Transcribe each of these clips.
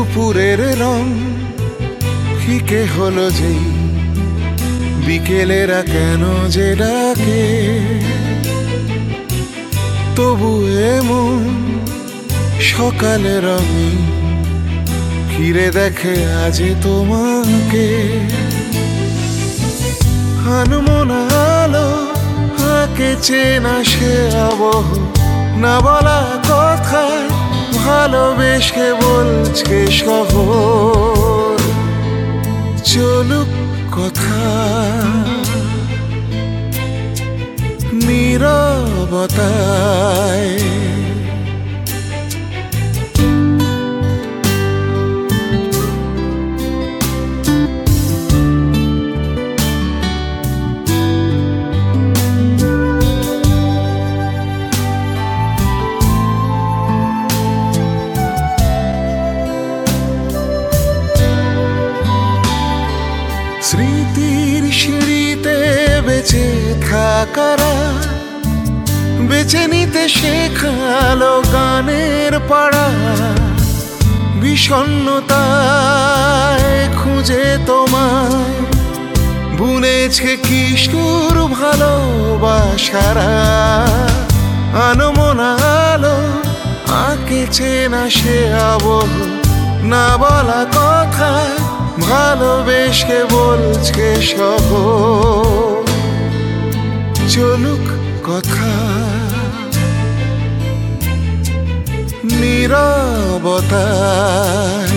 দুপুরের রং ফিকে হলো যেই, বিকেলেরা কেন যে ডাকে, তবু এমন সকালের রঙে ফিরে দেখে আজ তোমাকে। আনমনা আলো আঁকে চেনা সে আবহ, না বলা কথায় ভালোবেসে বলছে শহর। চলুক কথা নীরবতায়, স্মৃতির সিঁড়িতে বেঁচে থাকারা বেছে নিতে শেখালো গানের পাড়া। বিষণ্ণতায় খুঁজে তোমায় বুনেছে কিশোর ভালোবাসারা। আনমনা আলো আঁকেছে না সে আবহ, না বলা কথায় ভালোবেসে বলছে শহর। চলুক কথা নীরবতায়,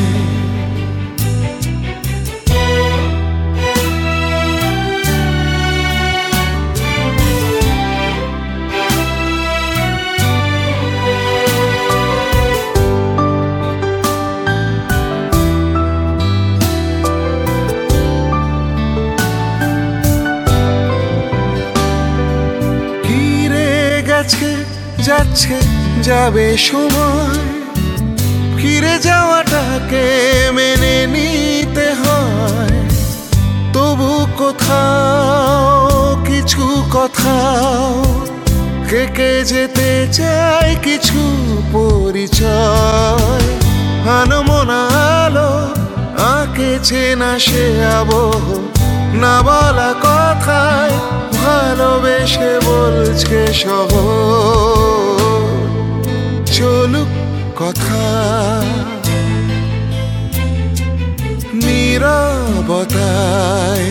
যাচ্ছে যাবে সময়, ফিরে যাওয়াটাকে মেনে নিতে হয়। তবু কোথাও কিছু কথাও থেকে যেতে চাই কিছু পরিচয়। আনমনা আলো আঁকেছে না সে আবহ, না বলা কথায় ভালোবেসে বলছে শহর। চলুক কথা নীরবতায়,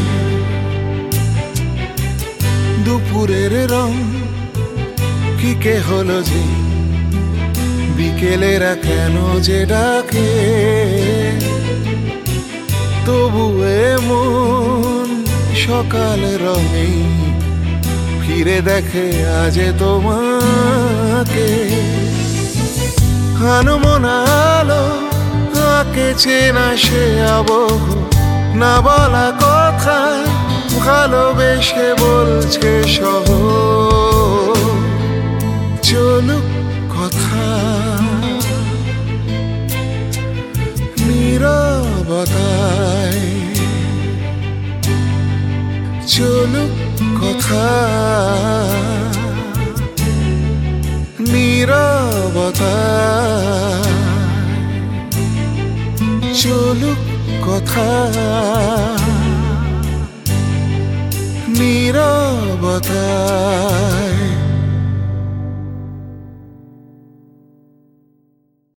দুপুরের রং ফিকে হলো যে, বিকেলেরা কেন যে ডাকে, তবু এমন সকাল রঙে ফিরে দেখে আজ তোমাকে। আনমনা আলো আঁকেছে না সে আবহ, না বলা কথায় ভালোবেসে বলছে শহর। চলুক কথা নীরবতায়, চলুক কথা নীরবতায়, চলুক কথা নীরবতায়।